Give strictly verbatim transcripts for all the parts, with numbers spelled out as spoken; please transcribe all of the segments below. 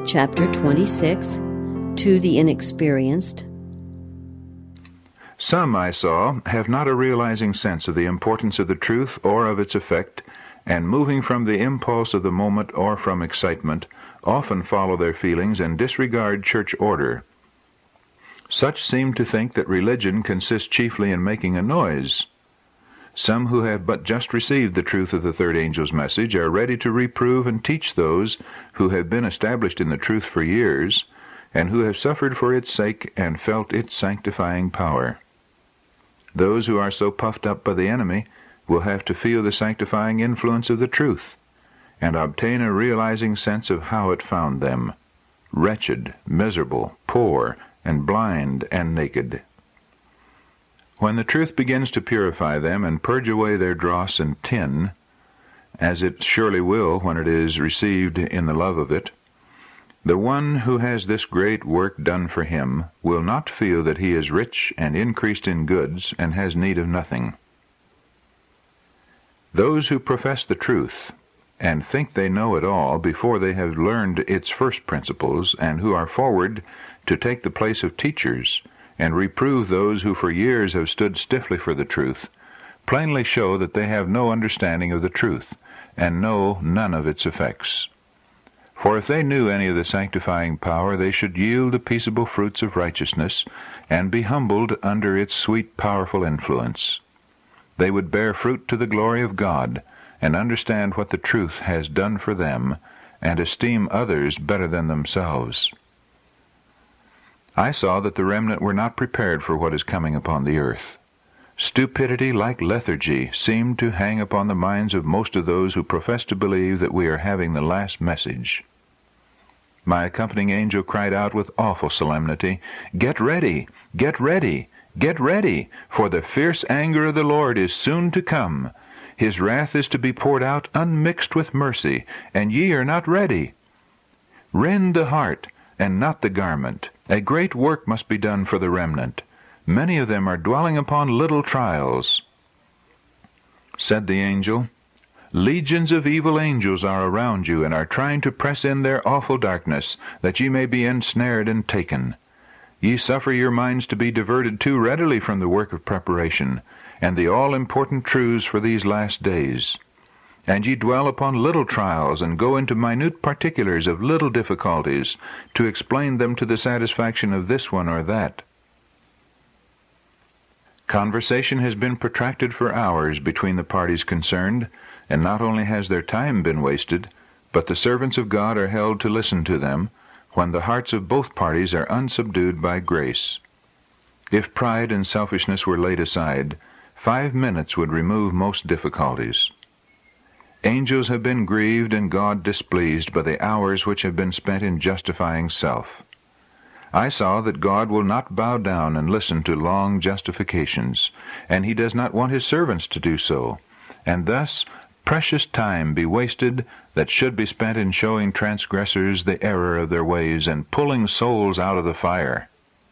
Chapter twenty-six, To the Inexperienced. Some, I saw, have not a realizing sense of the importance of the truth or of its effect, and moving from the impulse of the moment or from excitement, often follow their feelings and disregard church order. Such seem to think that religion consists chiefly in making a noise. Some who have but just received the truth of the third angel's message are ready to reprove and teach those who have been established in the truth for years, and who have suffered for its sake and felt its sanctifying power. Those who are so puffed up by the enemy will have to feel the sanctifying influence of the truth, and obtain a realizing sense of how it found them, wretched, miserable, poor, and blind, and naked. When the truth begins to purify them and purge away their dross and tin, as it surely will when it is received in the love of it, the one who has this great work done for him will not feel that he is rich and increased in goods and has need of nothing. Those who profess the truth and think they know it all before they have learned its first principles, and who are forward to take the place of teachers and reprove those who for years have stood stiffly for the truth, plainly show that they have no understanding of the truth, and know none of its effects. For if they knew any of the sanctifying power, they should yield the peaceable fruits of righteousness, and be humbled under its sweet, powerful influence. They would bear fruit to the glory of God, and understand what the truth has done for them, and esteem others better than themselves. I saw that the remnant were not prepared for what is coming upon the earth. Stupidity like lethargy seemed to hang upon the minds of most of those who profess to believe that we are having the last message. My accompanying angel cried out with awful solemnity, "Get ready! Get ready! Get ready! For the fierce anger of the Lord is soon to come. His wrath is to be poured out unmixed with mercy, and ye are not ready. Rend the heart, and not the garment. A great work must be done for the remnant. Many of them are dwelling upon little trials." Said the angel, "Legions of evil angels are around you, and are trying to press in their awful darkness, that ye may be ensnared and taken. Ye suffer your minds to be diverted too readily from the work of preparation, and the all-important truths for these last days. And ye dwell upon little trials, and go into minute particulars of little difficulties, to explain them to the satisfaction of this one or that. Conversation has been protracted for hours between the parties concerned, and not only has their time been wasted, but the servants of God are held to listen to them, when the hearts of both parties are unsubdued by grace. If pride and selfishness were laid aside, five minutes would remove most difficulties. Angels have been grieved and God displeased by the hours which have been spent in justifying self. I saw that God will not bow down and listen to long justifications, and he does not want his servants to do so, and thus precious time be wasted that should be spent in showing transgressors the error of their ways and pulling souls out of the fire.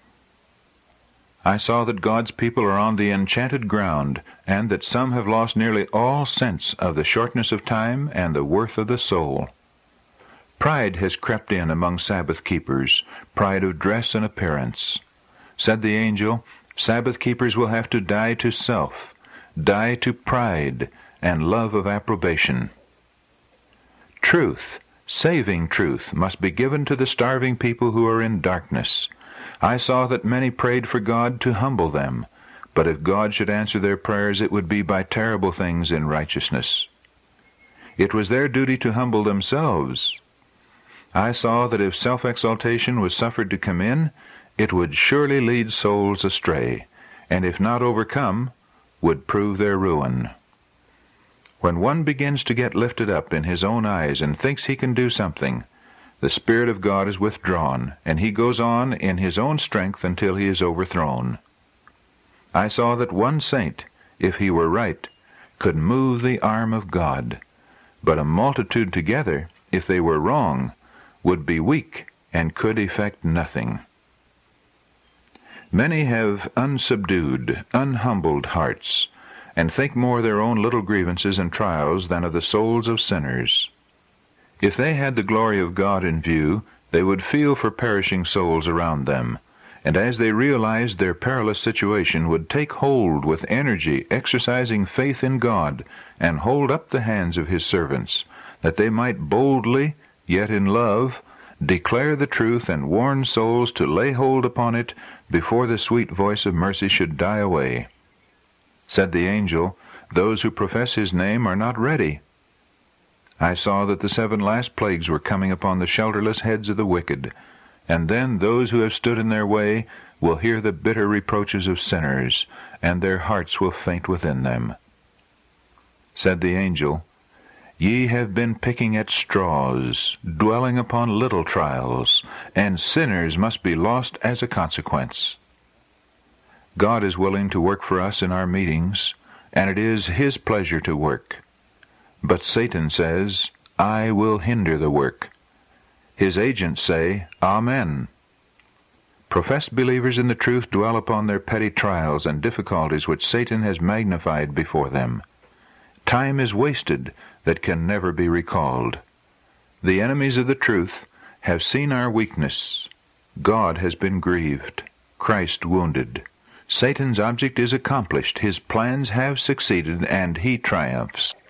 I saw that God's people are on the enchanted ground, and that some have lost nearly all sense of the shortness of time and the worth of the soul. Pride has crept in among Sabbath keepers, pride of dress and appearance. Said the angel, Sabbath keepers will have to die to self, die to pride, and love of approbation. Truth, saving truth, must be given to the starving people who are in darkness. I saw that many prayed for God to humble them, but if God should answer their prayers, it would be by terrible things in righteousness. It was their duty to humble themselves. I saw that if self-exaltation was suffered to come in, it would surely lead souls astray, and if not overcome, would prove their ruin. When one begins to get lifted up in his own eyes and thinks he can do something, the Spirit of God is withdrawn, and he goes on in his own strength until he is overthrown. I saw that one saint, if he were right, could move the arm of God, but a multitude together, if they were wrong, would be weak and could effect nothing. Many have unsubdued, unhumbled hearts, and think more of their own little grievances and trials than of the souls of sinners. If they had the glory of God in view, they would feel for perishing souls around them, and as they realized their perilous situation, would take hold with energy, exercising faith in God, and hold up the hands of his servants, that they might boldly, yet in love, declare the truth and warn souls to lay hold upon it before the sweet voice of mercy should die away. Said the angel, "Those who profess his name are not ready." I saw that the seven last plagues were coming upon the shelterless heads of the wicked, and then those who have stood in their way will hear the bitter reproaches of sinners, and their hearts will faint within them. Said the angel, "Ye have been picking at straws, dwelling upon little trials, and sinners must be lost as a consequence." God is willing to work for us in our meetings, and it is his pleasure to work. But Satan says, "I will hinder the work." His agents say, "Amen." Professed believers in the truth dwell upon their petty trials and difficulties which Satan has magnified before them. Time is wasted that can never be recalled. The enemies of the truth have seen our weakness. God has been grieved, Christ wounded. Satan's object is accomplished, his plans have succeeded, and he triumphs.